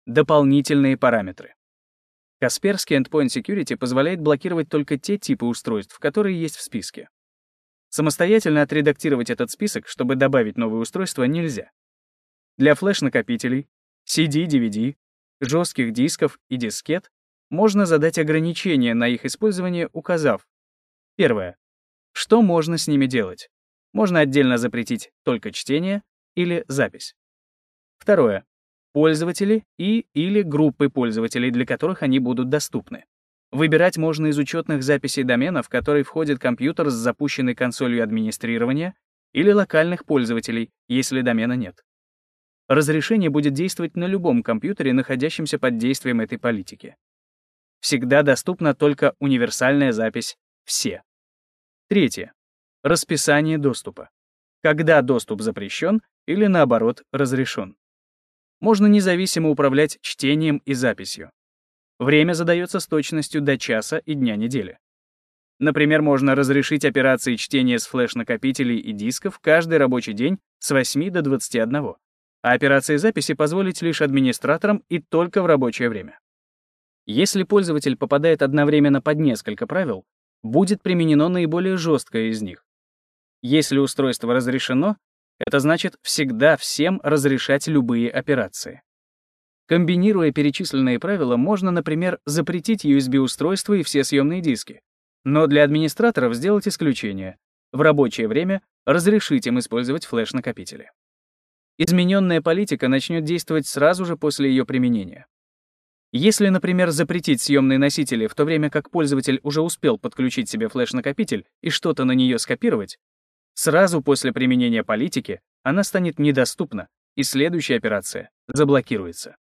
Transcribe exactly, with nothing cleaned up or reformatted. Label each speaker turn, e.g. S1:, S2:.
S1: Дополнительные параметры. Kaspersky Endpoint Security позволяет блокировать только те типы устройств, которые есть в списке. Самостоятельно отредактировать этот список, чтобы добавить новые устройства, нельзя. Для флеш-накопителей, си ди, ди ви ди, жестких дисков и дискет можно задать ограничения на их использование, указав: первое. Что можно с ними делать? Можно отдельно запретить только чтение или запись. Второе. Пользователи и или группы пользователей, для которых они будут доступны. Выбирать можно из учетных записей домена, в который входит компьютер с запущенной консолью администрирования, или локальных пользователей, если домена нет. Разрешение будет действовать на любом компьютере, находящемся под действием этой политики. Всегда доступна только универсальная запись «Все». Третье. Расписание доступа. Когда доступ запрещен или, наоборот, разрешен. Можно независимо управлять чтением и записью. Время задается с точностью до часа и дня недели. Например, можно разрешить операции чтения с флеш-накопителей и дисков каждый рабочий день с восьми до двадцати одного, а операции записи позволить лишь администраторам и только в рабочее время. Если пользователь попадает одновременно под несколько правил, будет применено наиболее жесткое из них. Если устройство разрешено, это значит всегда всем разрешать любые операции. Комбинируя перечисленные правила, можно, например, запретить ю эс би-устройства и все съемные диски, но для администраторов сделать исключение. В рабочее время разрешить им использовать флеш-накопители. Измененная политика начнет действовать сразу же после ее применения. Если, например, запретить съемные носители, в то время как пользователь уже успел подключить себе флеш-накопитель и что-то на нее скопировать, сразу после применения политики она станет недоступна, и следующая операция заблокируется.